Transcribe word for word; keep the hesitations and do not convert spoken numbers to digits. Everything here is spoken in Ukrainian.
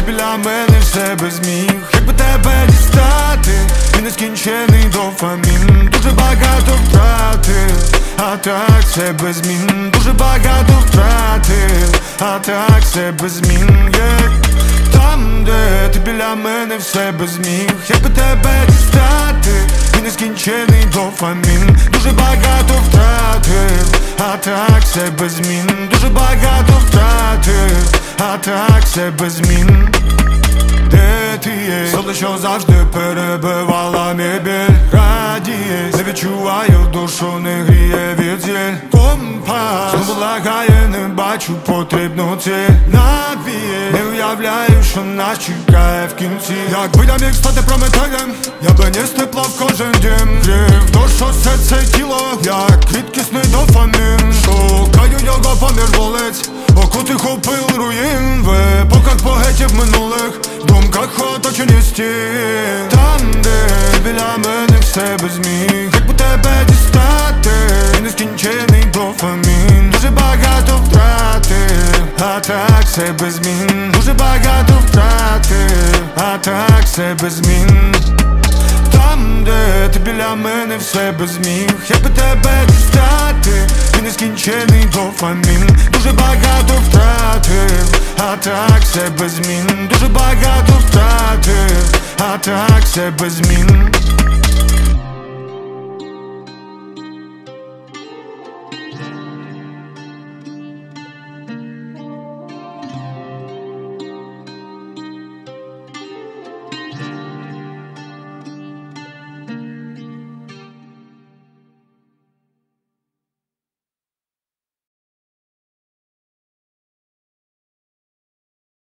ти біля мене все без зміг. Якби тебе дістати, і нескінчений дофамін. Дуже багато втратив, а так все без змін. Дуже багато втратив, а так все без змін, yeah. Там, де ти біля мене все без зміг. Якби тебе дістати, і нескінчений дофамін. Дуже багато втратив, а так все без змін. Дуже багато втратив, а так все без змін. Де ти є? Соле, що завжди перебивала мій біль. Радіє, не відчуваю душу, не гріє від зіль. Компас знову лагає, не бачу потрібну ціль. Навіє, не уявляю, що нас чекає в кінці. Якби я міг стати прометеєм, я би ніс тепла в кожен дім. Грів душу, серце, тіло, як рідкісний дофамін. Шукаю його поміж вулиць, окутих опил руїн. В епохах поетів минулих, в думках оточені стін. Там, де ти біля мене все без зміг. Якби тебе дістати, і нескінчений дофамін. Дуже багато втратив, а так все без змін. Дуже багато втратив, а так все без змін. Там, де ти біля мене все без зміг. Якби тебе дістати, і нескінчений дофамін. Дуже багато втратив, а так все без змін. Дуже багато втратив, а так все без змін.